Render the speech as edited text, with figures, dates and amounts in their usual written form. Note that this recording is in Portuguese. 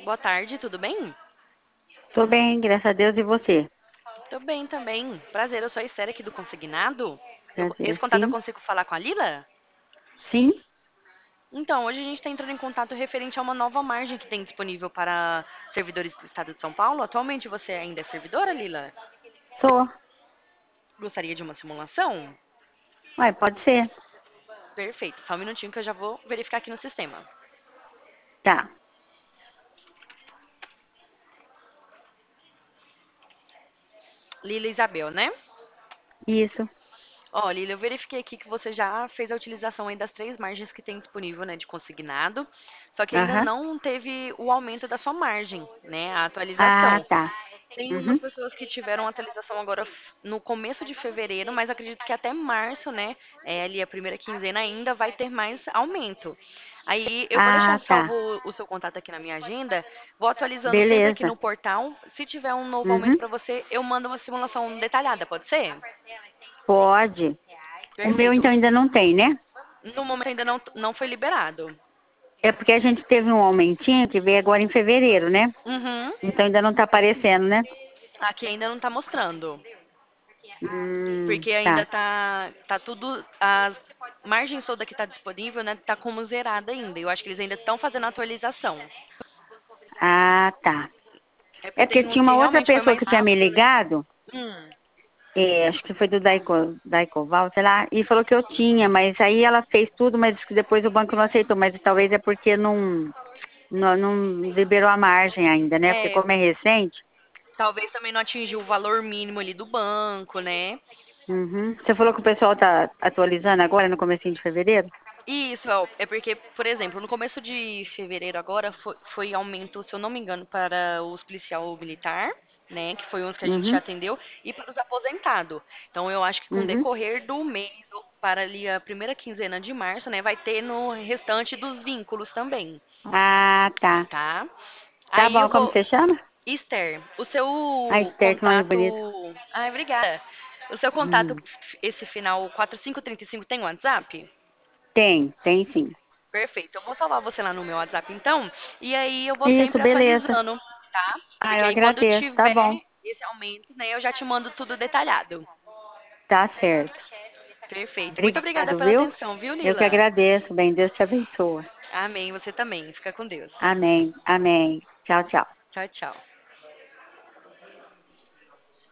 Boa tarde, tudo bem? Tô bem, graças a Deus, e você? Tô bem também. Prazer, eu sou a Esther aqui do Consignado. Prazer, Esse contato eu sim? consigo falar com a Lila? Sim, Então, hoje a gente está entrando em contato referente a uma nova margem que tem disponível para servidores do estado de São Paulo. Atualmente você ainda é servidora, Lila? sou. Gostaria de uma simulação? Ué, pode ser. Perfeito, só um minutinho que eu já vou verificar aqui no sistema. Tá, Lila Isabel, né? isso. Ó, Lila, eu verifiquei aqui que você já fez a utilização aí das três margens que tem disponível, né, de consignado, só que ainda Aham. não teve o aumento da sua margem, né, a Ah, atualização. tá. Tem umas Uhum. pessoas que tiveram atualização agora no começo de fevereiro, mas acredito que até março, né, ali a primeira quinzena ainda vai ter mais aumento. Aí eu vou deixar Ah, salvo tá. o seu contato aqui na minha agenda, vou atualizando sempre aqui Beleza. no portal. Se tiver um novo aumento Uhum. para você, eu mando uma simulação detalhada, pode ser? Pode. O meu, Perfeito. então, ainda não tem, né? No momento ainda não foi liberado. É porque a gente teve um aumentinho que veio agora em fevereiro, né? Uhum. Então ainda não tá aparecendo, né? Aqui ainda não tá mostrando. Porque ainda Tá. tá tudo. As margens toda que tá disponível, né? Tá como zerada ainda. Eu acho que eles ainda estão fazendo a atualização. Ah, tá. É É porque porque teve uns tinha que uma outra realmente foi pessoa mais que tinha me rápido, né? ligado, Hum. acho que foi do Daicoval, sei lá, e falou que eu tinha, mas aí ela fez tudo, mas disse que depois o banco não aceitou, mas talvez é porque não liberou a margem ainda, né? Porque É, como é recente. talvez também não atingiu o valor mínimo ali do banco, né? Uhum. Você falou que o pessoal tá atualizando agora no comecinho de fevereiro? Isso, é porque, por exemplo, no começo de fevereiro agora foi aumento, se eu não me engano, para os policial militar, né, que foi uns que a gente já Uhum. atendeu, e para os aposentados. Então, eu acho que com o Uhum. decorrer do mês, ou para ali a primeira quinzena de março, né, vai ter no restante dos vínculos também, Ah, tá. tá? Tá Aí eu bom, como vou... você chama? Esther, o A seu Esther, que nome contato... bonito. Ai, obrigada. O seu contato, Hum. esse final 4535, tem WhatsApp? Tem sim. Perfeito. Eu vou salvar você lá no meu WhatsApp, então. E aí eu vou Isso, sempre beleza. atualizando, tá? Ah, Porque eu aí quando agradeço, tá tiver bom. esse aumento, né, eu já te mando tudo detalhado. Tá certo. Perfeito. Muito obrigada Obrigado, pela viu? atenção, viu, Eu que Lila? agradeço. Bem, Deus te abençoe. Amém. Você também. Fica com Deus. Amém. Amém. Tchau, tchau. Tchau, tchau.